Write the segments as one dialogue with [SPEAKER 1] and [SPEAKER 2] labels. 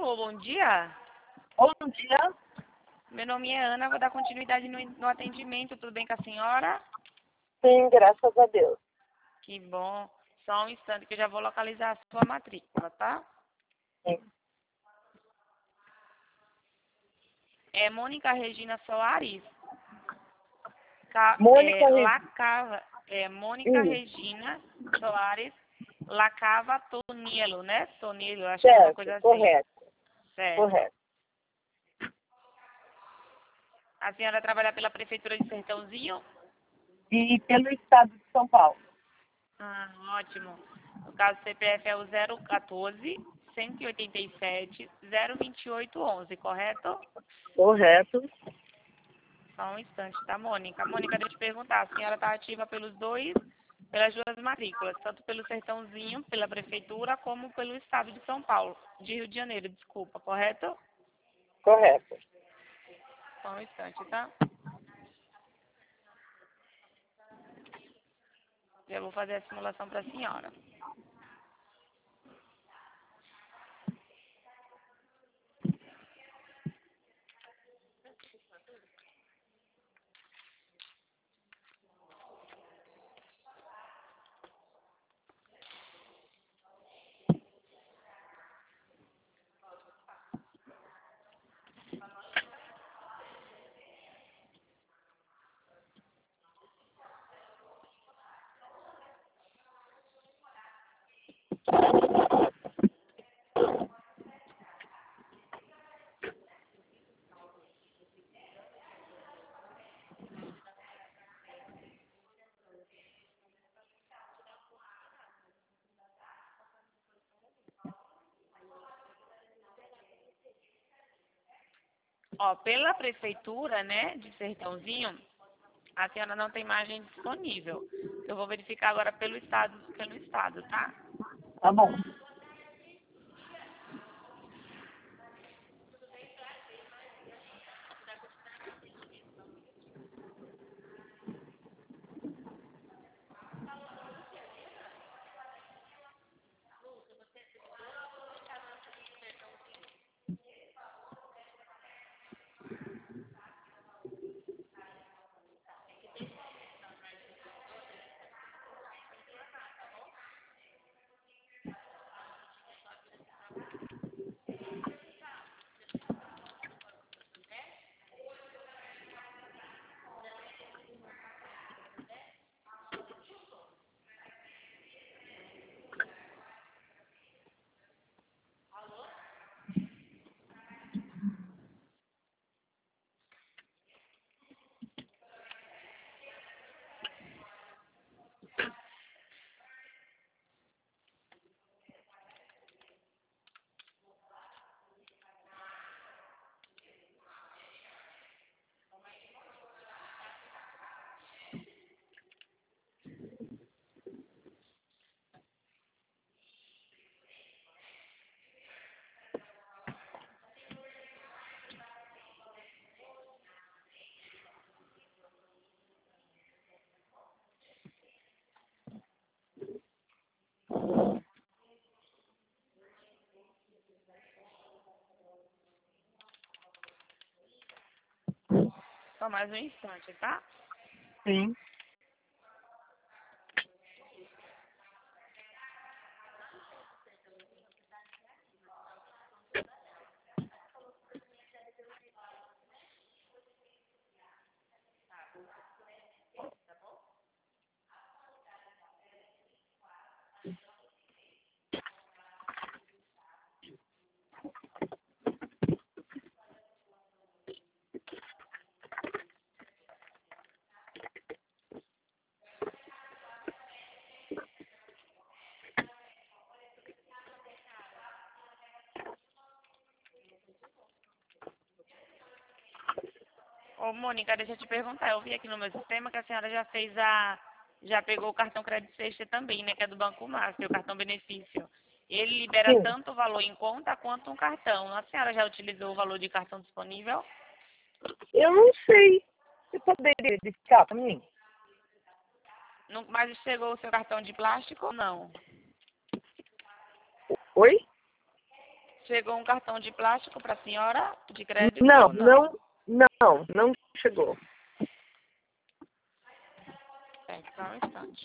[SPEAKER 1] Alô, bom dia.
[SPEAKER 2] Bom dia.
[SPEAKER 1] Meu nome é Ana, vou dar continuidade no atendimento. Tudo bem com a senhora?
[SPEAKER 2] Sim, graças a Deus.
[SPEAKER 1] Que bom. Só um instante que eu já vou localizar a sua matrícula, tá?
[SPEAKER 2] Sim.
[SPEAKER 1] É Mônica Regina Soares.
[SPEAKER 2] Mônica
[SPEAKER 1] Mônica Regina Soares Lacava Tonielo, né? Tonielo, acho que é uma
[SPEAKER 2] certo,
[SPEAKER 1] coisa assim.
[SPEAKER 2] correto,
[SPEAKER 1] Certo.
[SPEAKER 2] correto.
[SPEAKER 1] A senhora trabalha pela Prefeitura de Sertãozinho?
[SPEAKER 2] E pelo Estado de São Paulo.
[SPEAKER 1] Ótimo. No caso, o CPF é o 014 187 02811, correto?
[SPEAKER 2] Correto.
[SPEAKER 1] Só um instante, tá, Mônica? Mônica, deixa eu te perguntar, a senhora está ativa pelas duas matrículas, tanto pelo Sertãozinho, pela Prefeitura, como pelo Estado de São Paulo, de Rio de Janeiro, desculpa, correto?
[SPEAKER 2] Correto.
[SPEAKER 1] Só um instante, tá? Já vou fazer a simulação para a senhora. Ó, pela Prefeitura, né, de Sertãozinho, a senhora não tem margem disponível. Eu vou verificar agora pelo estado, tá?
[SPEAKER 2] Tá bom.
[SPEAKER 1] Só mais um instante, tá?
[SPEAKER 2] Sim.
[SPEAKER 1] Ô, Mônica, deixa eu te perguntar. Eu vi aqui no meu sistema que a senhora já pegou o cartão crédito sexta também, né? Que é do Banco Master, o cartão benefício. Ele libera
[SPEAKER 2] Sim.
[SPEAKER 1] tanto o valor em conta quanto um cartão. A senhora já utilizou o valor de cartão disponível?
[SPEAKER 2] Eu não sei. Você poderia explicar para mim?
[SPEAKER 1] Mas chegou o seu cartão de plástico ou não?
[SPEAKER 2] Oi?
[SPEAKER 1] Chegou um cartão de plástico para a senhora, de crédito?
[SPEAKER 2] Não,
[SPEAKER 1] Ou não?
[SPEAKER 2] não chegou.
[SPEAKER 1] É, só um instante.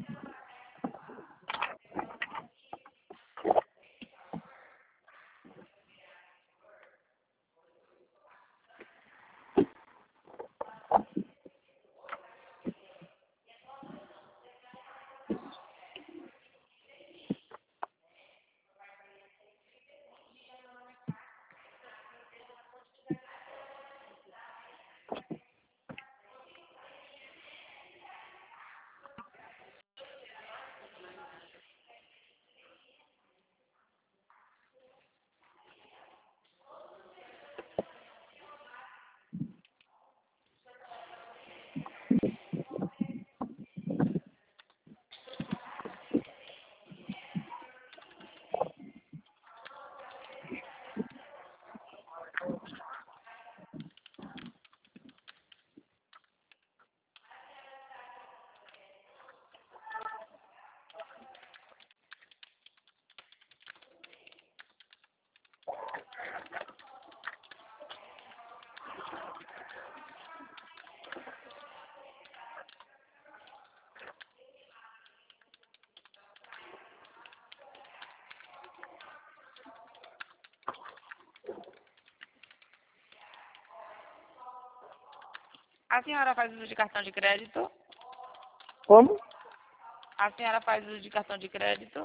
[SPEAKER 1] A senhora faz uso de cartão de crédito?
[SPEAKER 2] Como?
[SPEAKER 1] A senhora faz uso de cartão de crédito?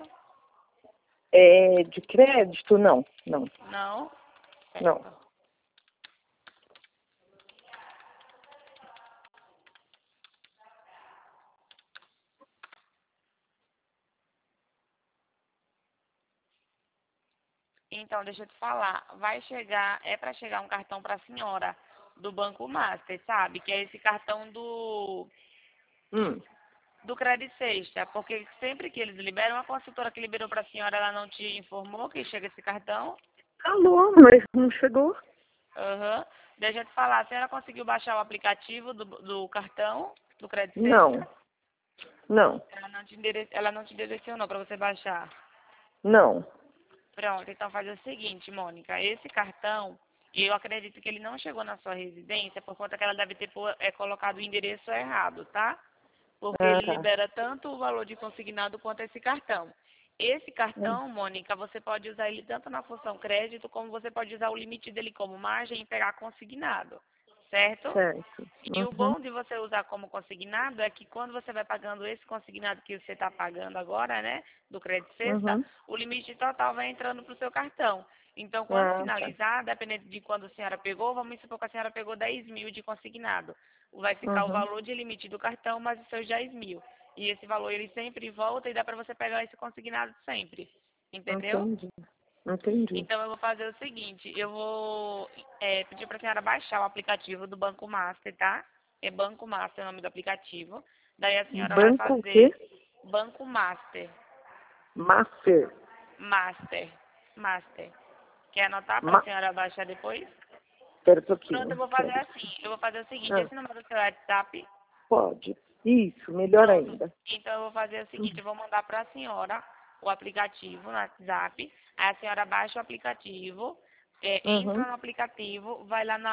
[SPEAKER 2] É de crédito? Não.
[SPEAKER 1] Não?
[SPEAKER 2] Não.
[SPEAKER 1] Certo. Então, deixa eu te falar. É para chegar um cartão para a senhora do Banco Master, sabe? Que é esse cartão do Credit Sexta. Porque sempre que eles liberam, a consultora que liberou para a senhora, ela não te informou que chega esse cartão?
[SPEAKER 2] Alô, mas não chegou?
[SPEAKER 1] Aham. Deixa eu te falar. A senhora conseguiu baixar o aplicativo do cartão do Credit
[SPEAKER 2] Não.
[SPEAKER 1] Sexta?
[SPEAKER 2] Não.
[SPEAKER 1] Ela não te direcionou para você baixar.
[SPEAKER 2] Não.
[SPEAKER 1] Pronto, então faz o seguinte, Mônica, esse cartão, eu acredito que ele não chegou na sua residência por conta que ela deve ter colocado o endereço errado, tá? Porque
[SPEAKER 2] Ah,
[SPEAKER 1] ele libera tanto o valor de consignado quanto esse cartão. Esse cartão, Mônica, você pode usar ele tanto na função crédito, como você pode usar o limite dele como margem e pegar consignado, certo?
[SPEAKER 2] certo.
[SPEAKER 1] E o bom de você usar como consignado é que quando você vai pagando esse consignado que você está pagando agora, né, do crédito sexta,
[SPEAKER 2] Uhum.
[SPEAKER 1] o limite total vai entrando para o seu cartão. Então, quando
[SPEAKER 2] Ah, tá.
[SPEAKER 1] finalizar, dependendo de quando a senhora pegou, vamos supor que a senhora pegou 10 mil de consignado. Vai ficar o
[SPEAKER 2] Uhum.
[SPEAKER 1] valor de limite do cartão mais os seus 10 mil. E esse valor ele sempre volta e dá para você pegar esse consignado sempre. Entendeu?
[SPEAKER 2] Entendi.
[SPEAKER 1] Então eu vou fazer o seguinte, eu vou pedir para a senhora baixar o aplicativo do Banco Master, tá? É Banco Master o nome do aplicativo. Daí a senhora vai
[SPEAKER 2] Banco o quê?
[SPEAKER 1] fazer Banco Master.
[SPEAKER 2] Master.
[SPEAKER 1] Master. Master. Quer anotar para a
[SPEAKER 2] Ma...
[SPEAKER 1] senhora baixar depois?
[SPEAKER 2] Espera um
[SPEAKER 1] Pronto, eu
[SPEAKER 2] pouquinho.
[SPEAKER 1] vou fazer
[SPEAKER 2] Quero.
[SPEAKER 1] assim. Eu vou fazer o seguinte,
[SPEAKER 2] Ah,
[SPEAKER 1] esse número do seu WhatsApp.
[SPEAKER 2] pode. Isso, melhor
[SPEAKER 1] Pronto.
[SPEAKER 2] ainda.
[SPEAKER 1] Então eu vou fazer o seguinte,
[SPEAKER 2] Uhum.
[SPEAKER 1] eu vou mandar para a senhora o aplicativo no WhatsApp. Aí a senhora baixa o aplicativo, entra
[SPEAKER 2] Uhum.
[SPEAKER 1] no aplicativo, vai lá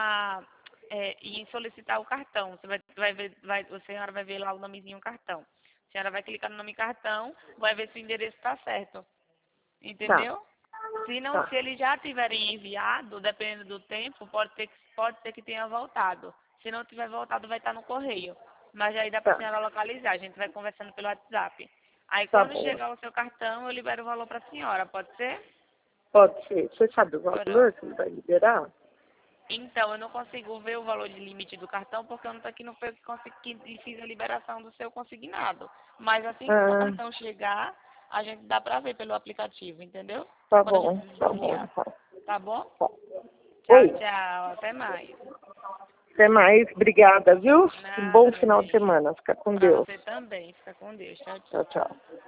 [SPEAKER 1] e solicitar o cartão. Você vai ver, a senhora vai ver lá o nomezinho cartão. A senhora vai clicar no nome cartão, vai ver se o endereço está certo.
[SPEAKER 2] Tá,
[SPEAKER 1] Entendeu? Se não, se
[SPEAKER 2] tá,
[SPEAKER 1] eles já tiverem enviado, dependendo do tempo, pode ser que tenha voltado. Se não tiver voltado, vai estar no correio. Mas aí dá para a
[SPEAKER 2] tá.
[SPEAKER 1] senhora localizar. A gente vai conversando pelo WhatsApp. Aí
[SPEAKER 2] Tá
[SPEAKER 1] quando
[SPEAKER 2] bom.
[SPEAKER 1] chegar o seu cartão, eu libero o valor para a senhora. Pode ser?
[SPEAKER 2] Pode ser. Você sabe o valor
[SPEAKER 1] Pronto.
[SPEAKER 2] que ele vai liberar?
[SPEAKER 1] Então, eu não consigo ver o valor de limite do cartão porque eu não tô aqui no foi que fiz a liberação do seu consignado. Mas assim que o seu
[SPEAKER 2] Ah,
[SPEAKER 1] cartão chegar, a gente dá para ver pelo aplicativo, entendeu?
[SPEAKER 2] tá
[SPEAKER 1] Quando a gente
[SPEAKER 2] bom, tá bom.
[SPEAKER 1] desbloquear.
[SPEAKER 2] Tá.
[SPEAKER 1] Tá bom?
[SPEAKER 2] Tá.
[SPEAKER 1] Tchau,
[SPEAKER 2] Oi,
[SPEAKER 1] tchau. Até mais.
[SPEAKER 2] até mais. Obrigada, viu? Um bom
[SPEAKER 1] Nada, minha
[SPEAKER 2] final de
[SPEAKER 1] bem.
[SPEAKER 2] semana. Fica com
[SPEAKER 1] Pra
[SPEAKER 2] Deus.
[SPEAKER 1] você também. Fica com Deus. Tchau,
[SPEAKER 2] Tchau,
[SPEAKER 1] tchau.
[SPEAKER 2] tchau.